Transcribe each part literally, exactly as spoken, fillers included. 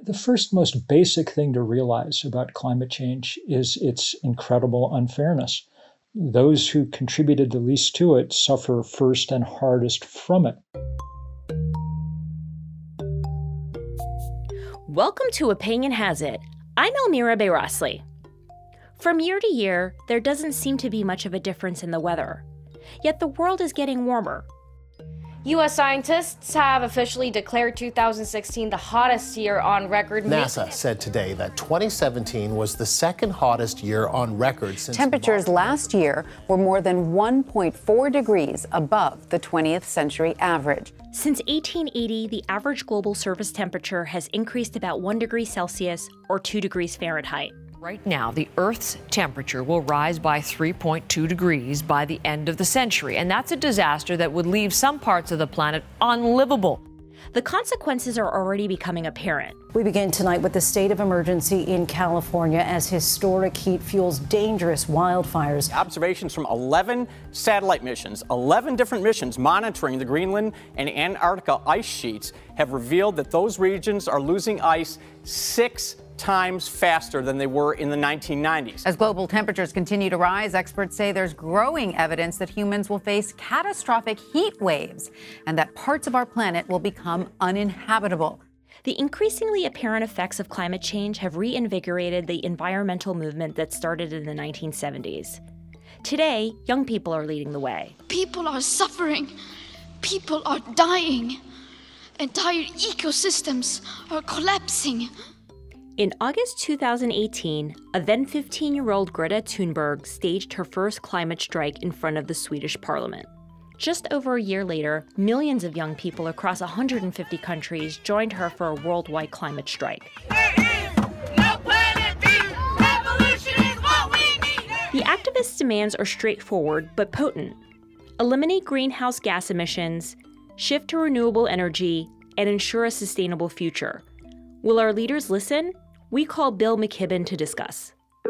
The first most basic thing to realize about climate change is its incredible unfairness. Those who contributed the least to it suffer first and hardest from it. Welcome to Opinion Has It. I'm Elmira Bayrasli. From year to year, there doesn't seem to be much of a difference in the weather. Yet the world is getting warmer. U S scientists have officially declared two thousand sixteen the hottest year on record. NASA said today that twenty seventeen was the second hottest year on record since temperatures March. Last year were more than one point four degrees above the twentieth century average. Since eighteen eighty, the average global surface temperature has increased about one degree Celsius or two degrees Fahrenheit. Right now, the Earth's temperature will rise by three point two degrees by the end of the century, and that's a disaster that would leave some parts of the planet unlivable. The consequences are already becoming apparent. We begin tonight with the state of emergency in California as historic heat fuels dangerous wildfires. Observations from eleven satellite missions, eleven different missions monitoring the Greenland and Antarctica ice sheets have revealed that those regions are losing ice six times faster than they were in the nineteen nineties. As global temperatures continue to rise, experts say there's growing evidence that humans will face catastrophic heat waves and that parts of our planet will become uninhabitable. The increasingly apparent effects of climate change have reinvigorated the environmental movement that started in the nineteen seventies. Today, young people are leading the way. People are suffering. People are dying. Entire ecosystems are collapsing. In August two thousand eighteen, a then fifteen-year-old Greta Thunberg staged her first climate strike in front of the Swedish parliament. Just over a year later, millions of young people across one hundred fifty countries joined her for a worldwide climate strike. There is no planet B. Revolution is what we need. The activists' demands are straightforward but potent. Eliminate greenhouse gas emissions, shift to renewable energy, and ensure a sustainable future. Will our leaders listen? We call Bill McKibben to discuss.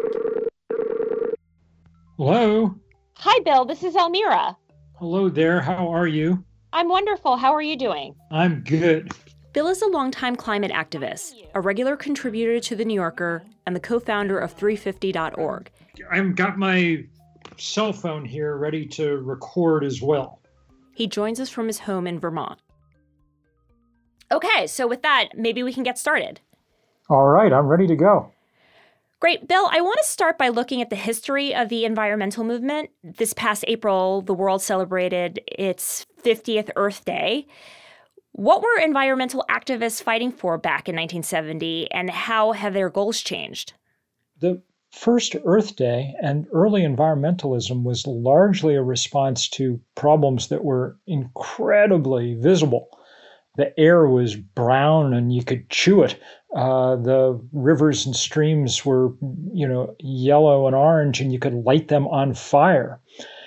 Hello. Hi, Bill. This is Elmira. Hello there. How are you? I'm wonderful. How are you doing? I'm good. Bill is a longtime climate activist, a regular contributor to The New Yorker, and the co-founder of three fifty dot org. I've got my cell phone here ready to record as well. He joins us from his home in Vermont. Okay, so with that, maybe we can get started. All right, I'm ready to go. Great. Bill, I want to start by looking at the history of the environmental movement. This past April, the world celebrated its fiftieth Earth Day. What were environmental activists fighting for back in nineteen seventy, and how have their goals changed? The first Earth Day and early environmentalism was largely a response to problems that were incredibly visible. The air was brown and you could chew it. Uh, the rivers and streams were, you know, yellow and orange and you could light them on fire.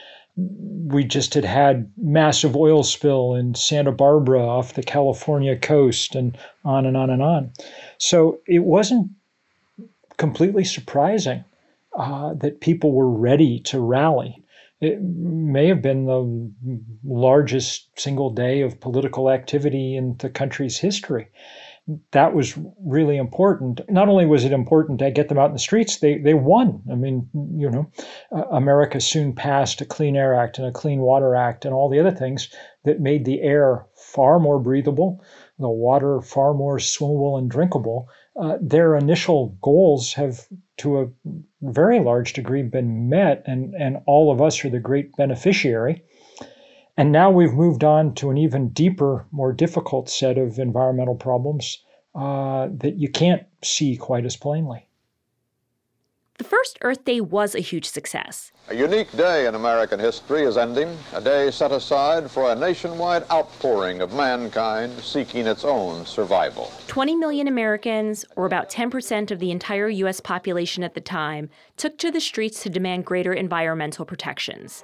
We just had had massive oil spill in Santa Barbara off the California coast and on and on and on. So it wasn't completely surprising uh, that people were ready to rally. It may have been the largest single day of political activity in the country's history. That was really important. Not only was it important to get them out in the streets, they they won. I mean, you know, uh, America soon passed a Clean Air Act and a Clean Water Act and all the other things that made the air far more breathable, the water far more swimmable and drinkable. Uh, their initial goals have, to a very large degree, been met, and, and all of us are the great beneficiary. And now we've moved on to an even deeper, more difficult set of environmental problems uh, that you can't see quite as plainly. The first Earth Day was a huge success. A unique day in American history is ending, a day set aside for a nationwide outpouring of mankind seeking its own survival. twenty million Americans, or about ten percent of the entire U S population at the time, took to the streets to demand greater environmental protections.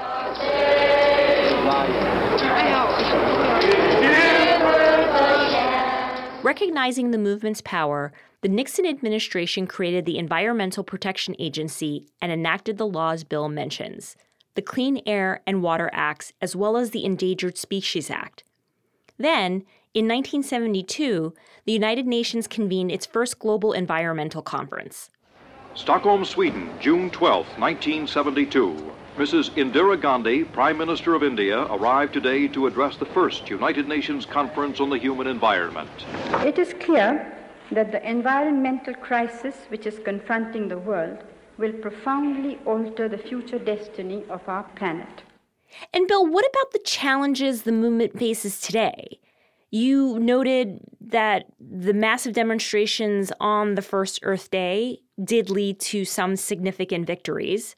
Recognizing the movement's power, the Nixon administration created the Environmental Protection Agency and enacted the laws Bill mentions, the Clean Air and Water Acts, as well as the Endangered Species Act. Then, in nineteen seventy-two, the United Nations convened its first global environmental conference. Stockholm, Sweden, June twelfth, nineteen seventy-two. Missus Indira Gandhi, Prime Minister of India, arrived today to address the first United Nations Conference on the Human Environment. It is clear that the environmental crisis which is confronting the world will profoundly alter the future destiny of our planet. And Bill, what about the challenges the movement faces today? You noted that the massive demonstrations on the first Earth Day did lead to some significant victories.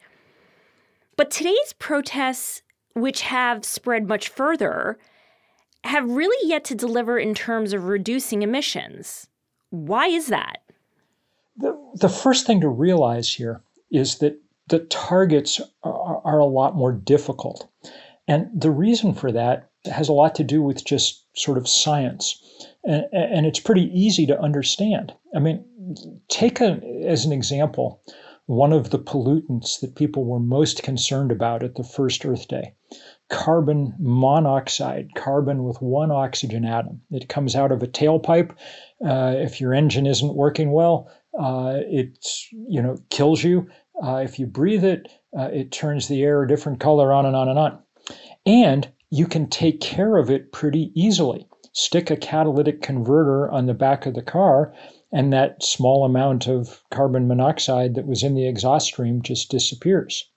But today's protests, which have spread much further, have really yet to deliver in terms of reducing emissions. Why is that? The, the first thing to realize here is that the targets are, are a lot more difficult. And the reason for that has a lot to do with just sort of science. And, and it's pretty easy to understand. I mean, take a, as an example, one of the pollutants that people were most concerned about at the first Earth Day, carbon monoxide, carbon with one oxygen atom. It comes out of a tailpipe. Uh, if your engine isn't working well, uh, it you know kills you. Uh, if you breathe it, uh, it turns the air a different color, on and on and on. And you can take care of it pretty easily. Stick a catalytic converter on the back of the car, and that small amount of carbon monoxide that was in the exhaust stream just disappears.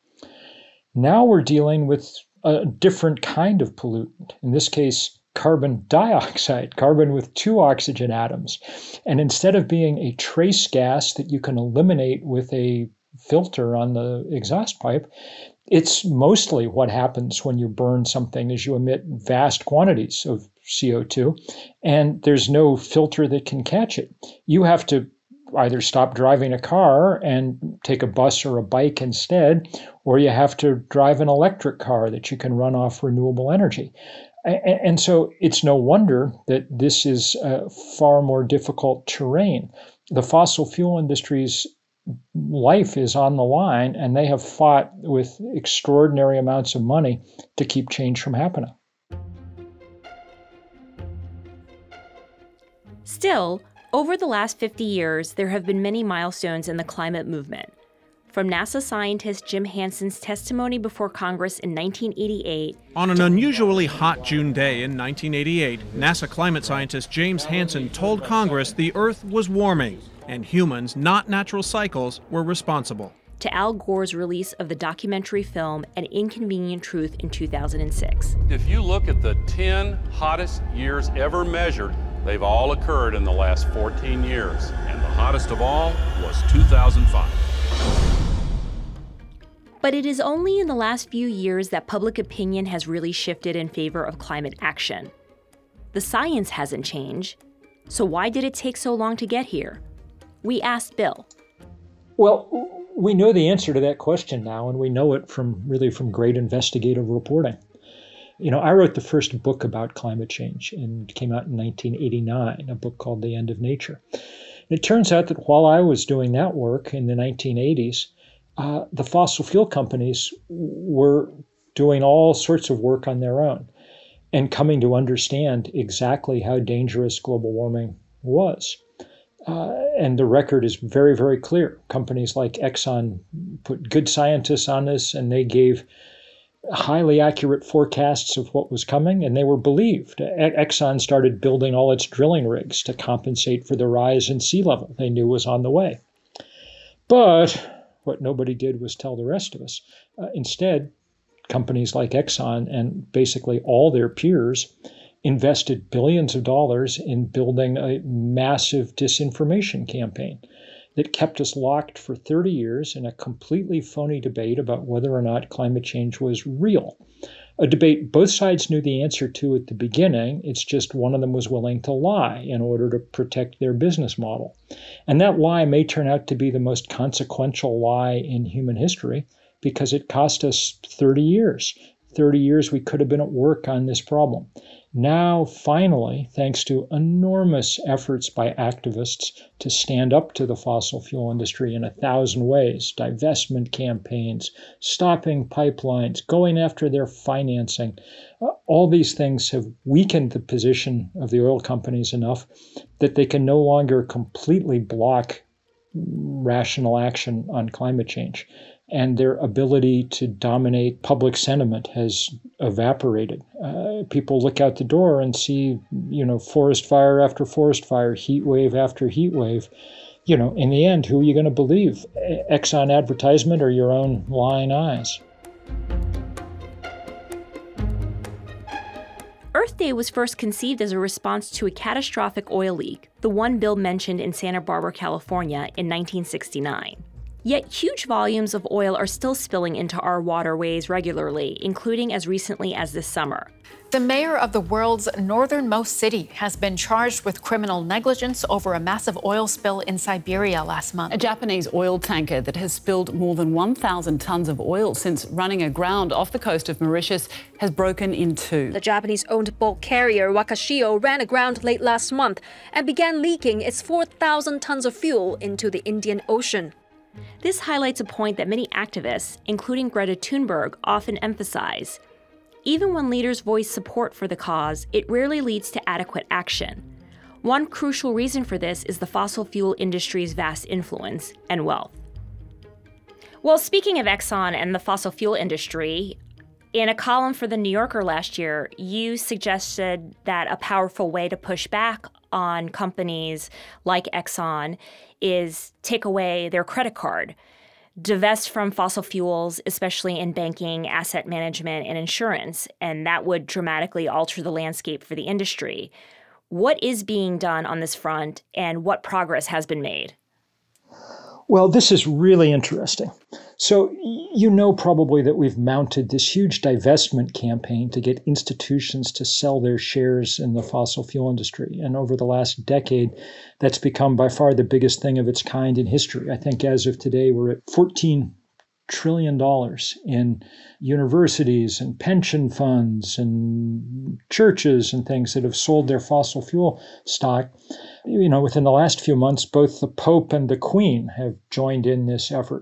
Now we're dealing with a different kind of pollutant, in this case, carbon dioxide, carbon with two oxygen atoms. And instead of being a trace gas that you can eliminate with a filter on the exhaust pipe, it's mostly what happens when you burn something is you emit vast quantities of C O two, and there's no filter that can catch it. You have to either stop driving a car and take a bus or a bike instead, or you have to drive an electric car that you can run off renewable energy. And so it's no wonder that this is a far more difficult terrain. The fossil fuel industry's life is on the line, and they have fought with extraordinary amounts of money to keep change from happening. Still, over the last fifty years, there have been many milestones in the climate movement. From NASA scientist Jim Hansen's testimony before Congress in nineteen eighty-eight. On an unusually hot June day in nineteen eighty-eight, NASA climate scientist James Hansen told Congress the Earth was warming, and humans, not natural cycles, were responsible. To Al Gore's release of the documentary film An Inconvenient Truth in two thousand six. If you look at the ten hottest years ever measured, they've all occurred in the last fourteen years, and the hottest of all was two thousand five. But it is only in the last few years that public opinion has really shifted in favor of climate action. The science hasn't changed, so why did it take so long to get here? We asked Bill. Well, we know the answer to that question now, and we know it from really from great investigative reporting. You know, I wrote the first book about climate change, and it came out in nineteen eighty-nine, a book called The End of Nature. And it turns out that while I was doing that work in the nineteen eighties, uh, the fossil fuel companies were doing all sorts of work on their own and coming to understand exactly how dangerous global warming was. Uh, and the record is very, very clear. Companies like Exxon put good scientists on this, and they gave highly accurate forecasts of what was coming, and they were believed. Exxon started building all its drilling rigs to compensate for the rise in sea level they knew was on the way. But what nobody did was tell the rest of us. Uh, instead, companies like Exxon and basically all their peers invested billions of dollars in building a massive disinformation campaign that kept us locked for thirty years in a completely phony debate about whether or not climate change was real. A debate both sides knew the answer to at the beginning. It's just one of them was willing to lie in order to protect their business model. And that lie may turn out to be the most consequential lie in human history because it cost us thirty years. thirty years we could have been at work on this problem. Now, finally, thanks to enormous efforts by activists to stand up to the fossil fuel industry in a thousand ways, divestment campaigns, stopping pipelines, going after their financing, uh, all these things have weakened the position of the oil companies enough that they can no longer completely block rational action on climate change. And their ability to dominate public sentiment has evaporated. Uh, people look out the door and see, you know, forest fire after forest fire, heat wave after heat wave. You know, in the end, who are you going to believe? Exxon advertisement or your own lying eyes? Earth Day was first conceived as a response to a catastrophic oil leak, the one Bill mentioned in Santa Barbara, California, in nineteen sixty-nine. Yet huge volumes of oil are still spilling into our waterways regularly, including as recently as this summer. The mayor of the world's northernmost city has been charged with criminal negligence over a massive oil spill in Siberia last month. A Japanese oil tanker that has spilled more than one thousand tons of oil since running aground off the coast of Mauritius has broken in two. The Japanese-owned bulk carrier Wakashio ran aground late last month and began leaking its four thousand tons of fuel into the Indian Ocean. This highlights a point that many activists, including Greta Thunberg, often emphasize. Even when leaders voice support for the cause, it rarely leads to adequate action. One crucial reason for this is the fossil fuel industry's vast influence and wealth. Well, speaking of Exxon and the fossil fuel industry, in a column for The New Yorker last year, you suggested that a powerful way to push back on companies like Exxon is take away their credit card, divest from fossil fuels, especially in banking, asset management, and insurance, and that would dramatically alter the landscape for the industry. What is being done on this front, and what progress has been made? Well, this is really interesting. So you know probably that we've mounted this huge divestment campaign to get institutions to sell their shares in the fossil fuel industry. And over the last decade, that's become by far the biggest thing of its kind in history. I think as of today, we're at fourteen trillion dollars in universities and pension funds and churches and things that have sold their fossil fuel stock. You know, within the last few months, both the Pope and the Queen have joined in this effort.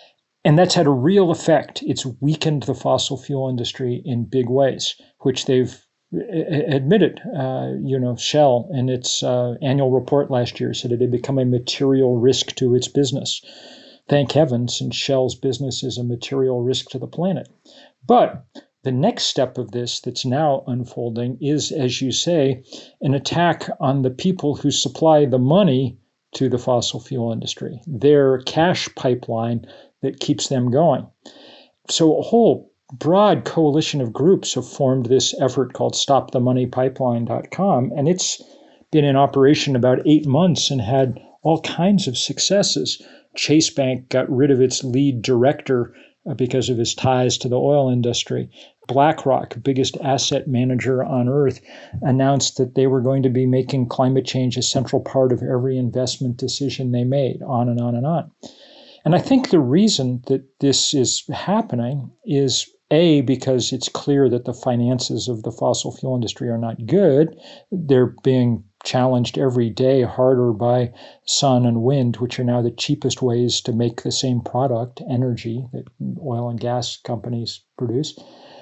And that's had a real effect. It's weakened the fossil fuel industry in big ways, which they've admitted. Uh, you know, Shell in its uh, annual report last year said it had become a material risk to its business. Thank heavens, since Shell's business is a material risk to the planet. But the next step of this that's now unfolding is, as you say, an attack on the people who supply the money to the fossil fuel industry, their cash pipeline that keeps them going. So a whole broad coalition of groups have formed this effort called stop the money pipeline dot com, and it's been in operation about eight months and had all kinds of successes. Chase Bank got rid of its lead director because of his ties to the oil industry. BlackRock, biggest asset manager on earth, announced that they were going to be making climate change a central part of every investment decision they made, on and on and on. And I think the reason that this is happening is, A, because it's clear that the finances of the fossil fuel industry are not good. They're being challenged every day harder by sun and wind, which are now the cheapest ways to make the same product, energy, that oil and gas companies produce.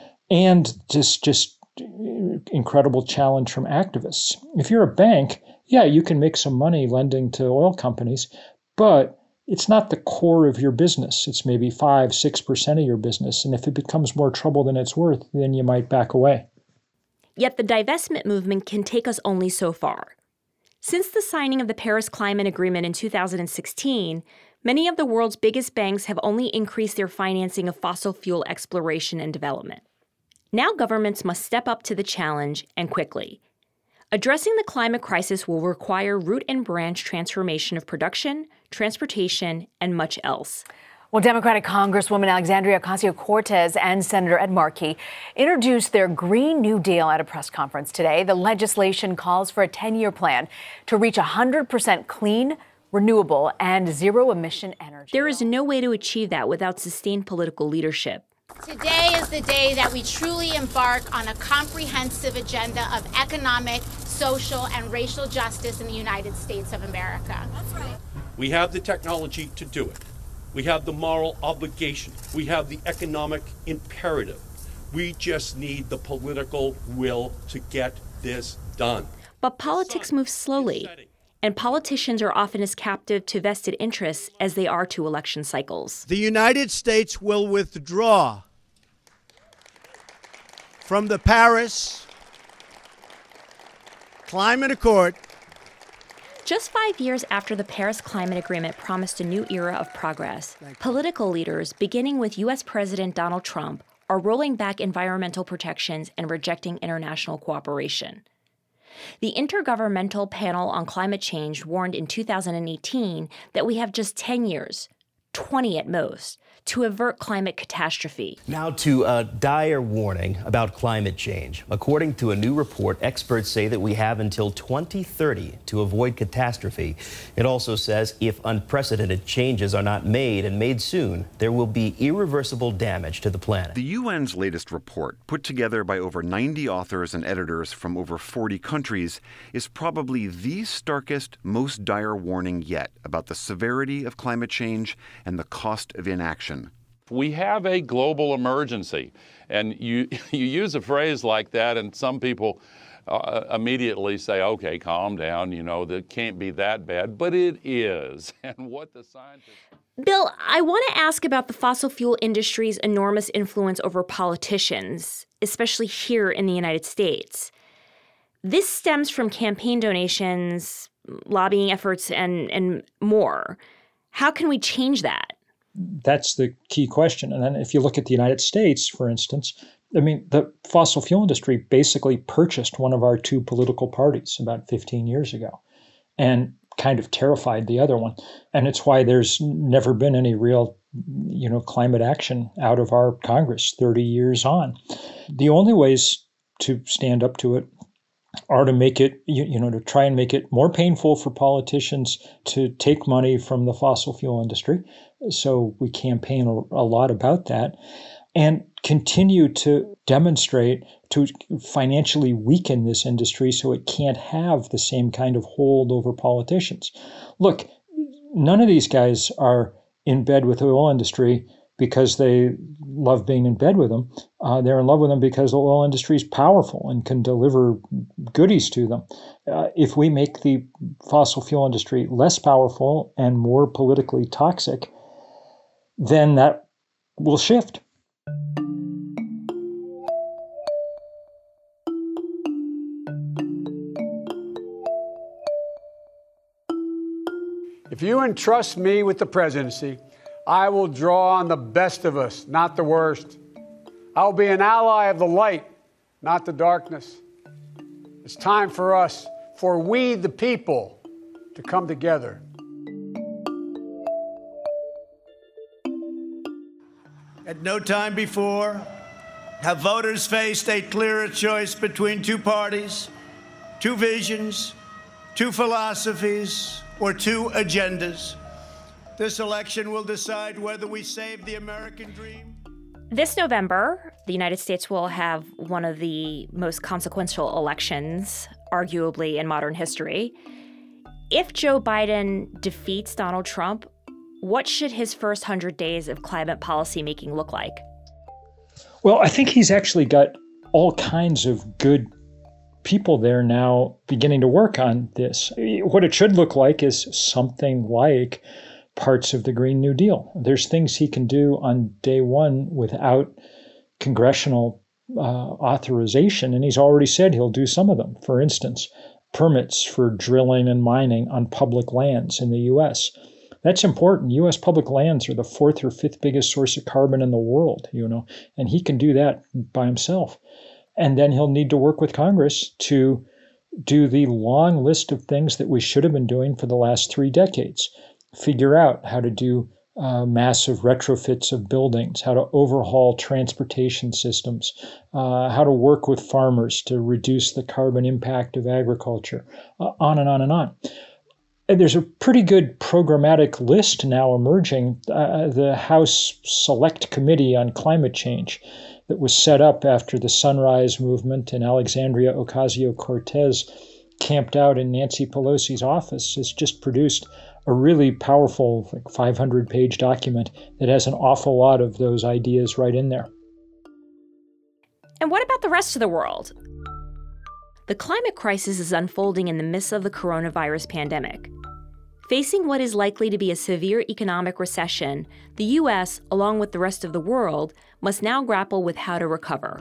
And just, just incredible challenge from activists. If you're a bank, yeah, you can make some money lending to oil companies, but it's not the core of your business. It's maybe five, six percent of your business. And if it becomes more trouble than it's worth, then you might back away. Yet the divestment movement can take us only so far. Since the signing of the Paris Climate Agreement in two thousand sixteen, many of the world's biggest banks have only increased their financing of fossil fuel exploration and development. Now governments must step up to the challenge, and quickly. Addressing the climate crisis will require root and branch transformation of production, transportation, and much else. Well, Democratic Congresswoman Alexandria Ocasio-Cortez and Senator Ed Markey introduced their Green New Deal at a press conference today. The legislation calls for a ten-year plan to reach one hundred percent clean, renewable, and zero-emission energy. There is no way to achieve that without sustained political leadership. Today is the day that we truly embark on a comprehensive agenda of economic, social, and racial justice in the United States of America. That's right. We have the technology to do it. We have the moral obligation. We have the economic imperative. We just need the political will to get this done. But politics moves slowly, and politicians are often as captive to vested interests as they are to election cycles. The United States will withdraw from the Paris Climate Accord. Just five years after the Paris Climate Agreement promised a new era of progress, political leaders, beginning with U S President Donald Trump, are rolling back environmental protections and rejecting international cooperation. The Intergovernmental Panel on Climate Change warned in two thousand eighteen that we have just ten years, twenty at most, to avert climate catastrophe. Now to a dire warning about climate change. According to a new report, experts say that we have until twenty thirty to avoid catastrophe. It also says if unprecedented changes are not made and made soon, there will be irreversible damage to the planet. The U N's latest report, put together by over ninety authors and editors from over forty countries, is probably the starkest, most dire warning yet about the severity of climate change and the cost of inaction. We have a global emergency, and you you use a phrase like that, and some people uh, immediately say, okay, calm down, you know, that can't be that bad, but it is. And what the scientists... Bill, I want to ask about the fossil fuel industry's enormous influence over politicians, especially here in the United States. This stems from campaign donations, lobbying efforts, and, and more. How can we change that? That's the key question. And then if you look at the United States, for instance, I mean, the fossil fuel industry basically purchased one of our two political parties about fifteen years ago and kind of terrified the other one. And it's why there's never been any real, you know, climate action out of our Congress thirty years on. The only ways to stand up to it are to make it, you, you know, to try and make it more painful for politicians to take money from the fossil fuel industry. So we campaign a, a lot about that, and continue to demonstrate to financially weaken this industry so it can't have the same kind of hold over politicians. Look, none of these guys are in bed with the oil industry because they love being in bed with them. Uh, they're in love with them because the oil industry is powerful and can deliver goodies to them. Uh, if we make the fossil fuel industry less powerful and more politically toxic, then that will shift. If you entrust me with the presidency, I will draw on the best of us, not the worst. I will be an ally of the light, not the darkness. It's time for us, for we the people, to come together. At no time before have voters faced a clearer choice between two parties, two visions, two philosophies, or two agendas. This election will decide whether we save the American dream. This November, the United States will have one of the most consequential elections, arguably, in modern history. If Joe Biden defeats Donald Trump, what should his first one hundred days of climate policy making look like? Well, I think he's actually got all kinds of good people there now beginning to work on this. What it should look like is something like parts of the Green New Deal. There's things he can do on day one without congressional uh, authorization, and he's already said he'll do some of them. For instance, permits for drilling and mining on public lands in the U S. That's important. U S public lands are the fourth or fifth biggest source of carbon in the world, you know, and he can do that by himself. And then he'll need to work with Congress to do the long list of things that we should have been doing for the last three decades. Figure out how to do uh, massive retrofits of buildings, how to overhaul transportation systems, uh, how to work with farmers to reduce the carbon impact of agriculture, uh, on and on and on. And there's a pretty good programmatic list now emerging. Uh, the House Select Committee on Climate Change that was set up after the Sunrise Movement and Alexandria Ocasio-Cortez camped out in Nancy Pelosi's office has just produced a really powerful like five hundred page document that has an awful lot of those ideas right in there. And what about the rest of the world? The climate crisis is unfolding in the midst of the coronavirus pandemic. Facing what is likely to be a severe economic recession, the U S, along with the rest of the world, must now grapple with how to recover.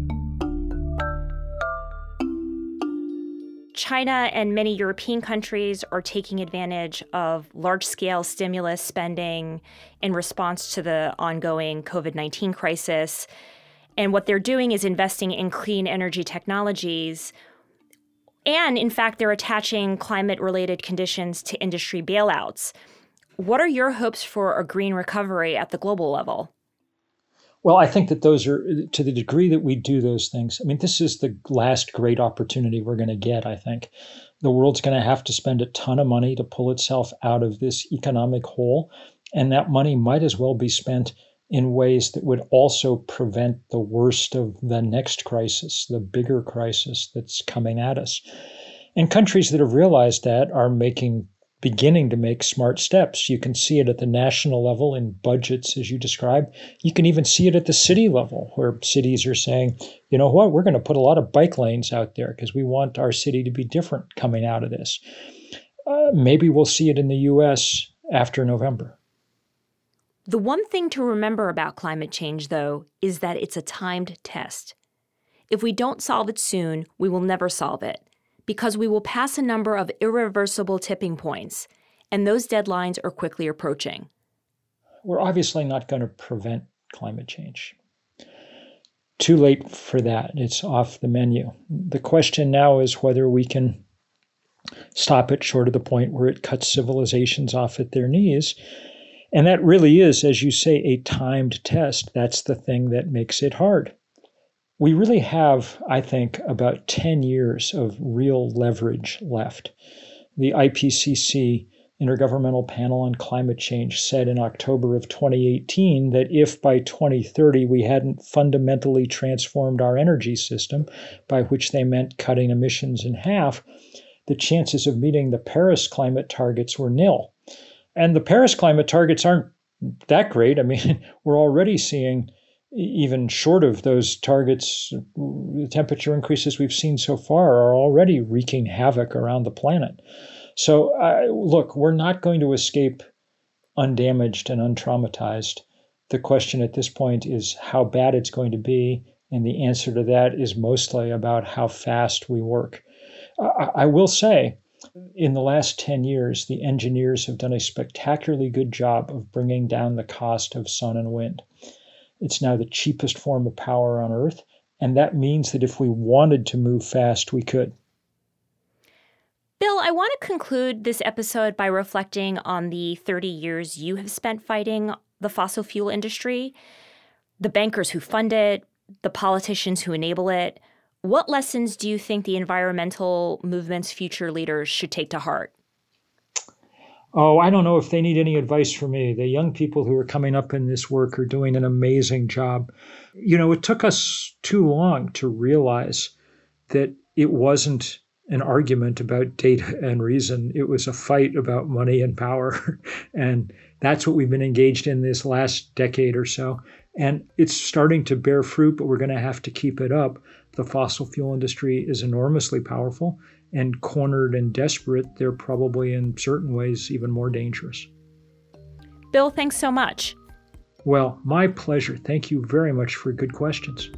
China and many European countries are taking advantage of large-scale stimulus spending in response to the ongoing covid nineteen crisis. And what they're doing is investing in clean energy technologies. And in fact, they're attaching climate-related conditions to industry bailouts. What are your hopes for a green recovery at the global level? Well, I think that those are, to the degree that we do those things, I mean, this is the last great opportunity we're going to get, I think. The world's going to have to spend a ton of money to pull itself out of this economic hole, and that money might as well be spent in ways that would also prevent the worst of the next crisis, the bigger crisis that's coming at us. And countries that have realized that are making, beginning to make smart steps. You can see it at the national level in budgets, as you described. You can even see it at the city level, where cities are saying, you know what, we're going to put a lot of bike lanes out there because we want our city to be different coming out of this. Uh, maybe we'll see it in the U S after November. The one thing to remember about climate change, though, is that it's a timed test. If we don't solve it soon, we will never solve it, because we will pass a number of irreversible tipping points, and those deadlines are quickly approaching. We're obviously not going to prevent climate change. Too late for that. It's off the menu. The question now is whether we can stop it short of the point where it cuts civilizations off at their knees. And that really is, as you say, a timed test. That's the thing that makes it hard. We really have, I think, about ten years of real leverage left. The I P C C, Intergovernmental Panel on Climate Change, said in October of twenty eighteen that if by twenty thirty we hadn't fundamentally transformed our energy system, by which they meant cutting emissions in half, the chances of meeting the Paris climate targets were nil. And the Paris climate targets aren't that great. I mean, we're already seeing, even short of those targets, the temperature increases we've seen so far are already wreaking havoc around the planet. So, uh, look, we're not going to escape undamaged and untraumatized. The question at this point is how bad it's going to be, and the answer to that is mostly about how fast we work. I, I will say, in the last ten years, the engineers have done a spectacularly good job of bringing down the cost of sun and wind. It's now the cheapest form of power on Earth, and that means that if we wanted to move fast, we could. Bill, I want to conclude this episode by reflecting on the thirty years you have spent fighting the fossil fuel industry, the bankers who fund it, the politicians who enable it. What lessons do you think the environmental movement's future leaders should take to heart? Oh, I don't know if they need any advice from me. The young people who are coming up in this work are doing an amazing job. You know, it took us too long to realize that it wasn't an argument about data and reason. It was a fight about money and power. And that's what we've been engaged in this last decade or so. And it's starting to bear fruit, but we're going to have to keep it up. The fossil fuel industry is enormously powerful, and cornered and desperate, they're probably in certain ways even more dangerous. Bill, thanks so much. Well, my pleasure. Thank you very much for good questions.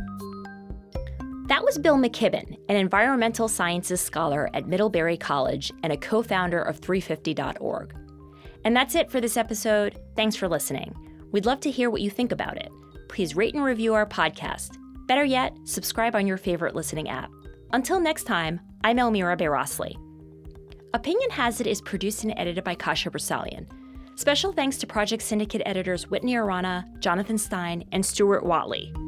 That was Bill McKibben, an environmental sciences scholar at Middlebury College and a co-founder of three fifty dot org. And that's it for this episode. Thanks for listening. We'd love to hear what you think about it. Please rate and review our podcast. Better yet, subscribe on your favorite listening app. Until next time, I'm Elmira Bayrosli. Opinion Has It is produced and edited by Kasia Broussalian. Special thanks to Project Syndicate editors Whitney Arana, Jonathan Stein, and Stuart Watley.